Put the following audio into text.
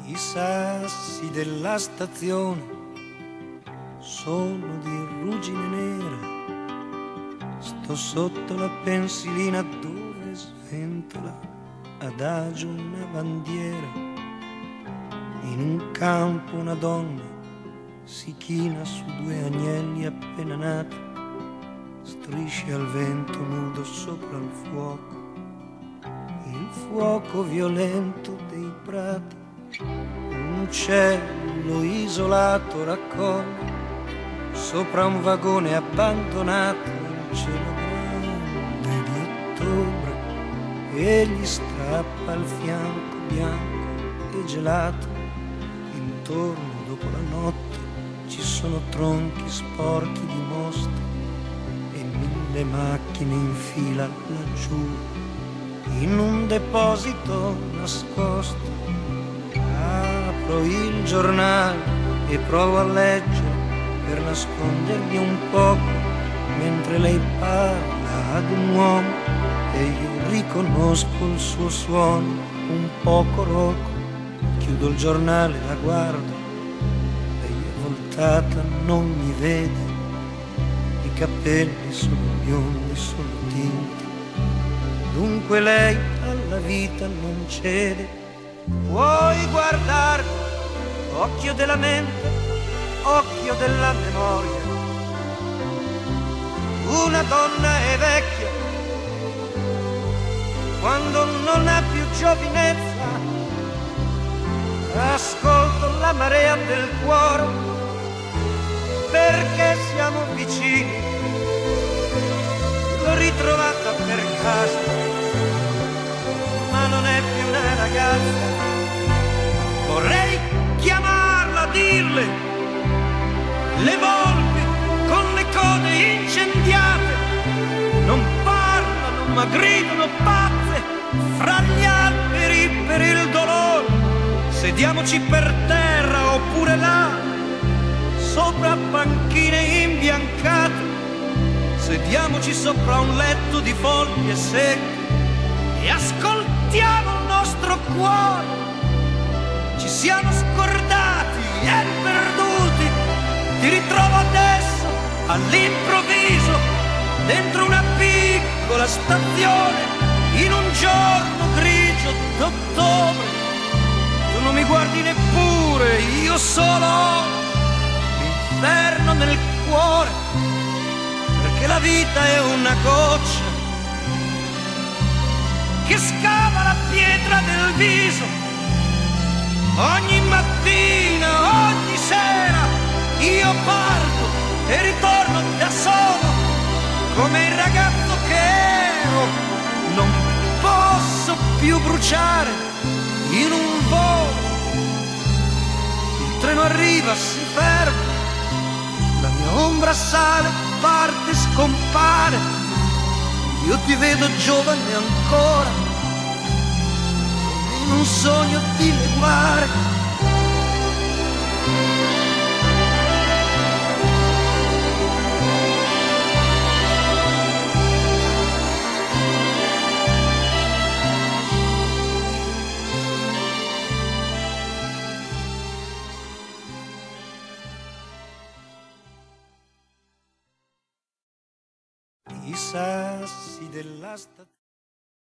I sassi della stazione sono di ruggine nera. Sto sotto la pensilina dove sventola adagio una bandiera. In un campo una donna si china su due agnelli appena nati, strisce al vento nudo sopra il fuoco violento dei prati. Un uccello isolato raccoglie sopra un vagone abbandonato il cielo grande di ottobre e gli strappa il fianco bianco e gelato. Intorno dopo la notte ci sono tronchi sporchi di mostre e 1000 macchine in fila laggiù in un deposito nascosto. Apro il giornale e provo a leggere per nascondermi un poco mentre lei parla ad un uomo e io riconosco il suo suono un poco roco. Chiudo il giornale, la guardo, lei è voltata, non mi vede, i capelli sono biondi, sono tinti, dunque lei alla vita non cede. Puoi guardarmi, occhio della mente, occhio della memoria. Una donna è vecchia quando non ha più giovinezza. Ascolto la marea del cuore perché siamo vicini. L'ho ritrovata per caso, ma non è più una ragazza. Vorrei chiamarla, dirle le volpi con le code incendiate non parlano ma gridano pazze fra gli alberi per il dolore. Sediamoci per terra oppure là sopra panchine imbiancate, sediamoci sopra un letto di foglie secche e ascoltiamo il nostro cuore. Ci siamo scordati e perduti, ti ritrovo adesso all'improvviso dentro una piccola stazione in un giorno grigio d'ottobre. Tu non mi guardi neppure, io solo ho l'inferno nel cuore, perché la vita è una goccia che scava la pietra del viso. Ogni mattina, ogni sera, io parto e ritorno da solo, come il ragazzo che ero. Non posso più bruciare in un volo. Il treno arriva, si ferma, la mia ombra sale, parte, scompare. Io ti vedo giovane ancora, in un sogno di leguare. I sassi della stazione